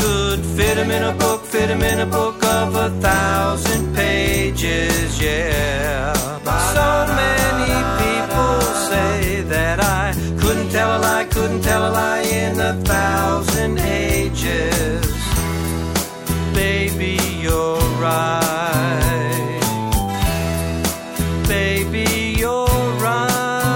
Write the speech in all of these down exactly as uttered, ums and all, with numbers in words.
could fit him in a book, fit him in a book of a thousand pages, yeah. So many people say that I couldn't tell a lie, couldn't tell a lie in a thousand ages. Baby, you're right. Baby, you're right.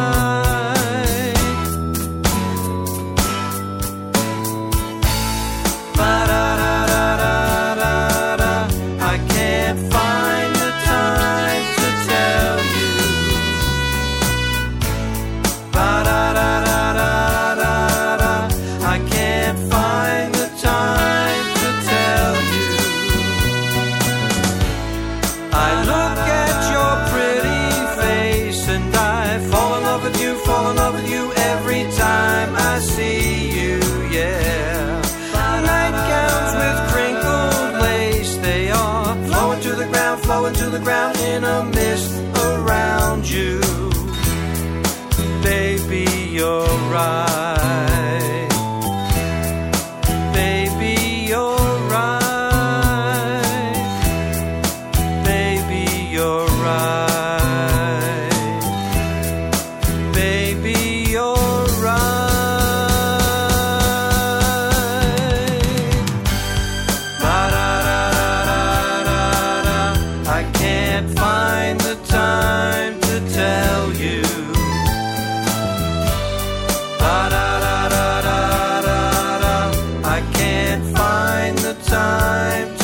Ba-da-da-da-da-da-da. I can't find the time to tell you. Ba-da-da-da-da-da-da. I can't find the time to tell you. I look at your pretty face and I fall in love with you, fall in love with you every time I see you, yeah. Nightgowns with crinkled lace, they are flowing to the ground, flowing to the ground in a mist around you. Baby, you're right. Baby, you're right. Baby, you're right. Baby, you're right. Ba-da-da-da-da-da-da. I can't find the time to tell you. Ba-da-da-da-da-da-da. I can't find the time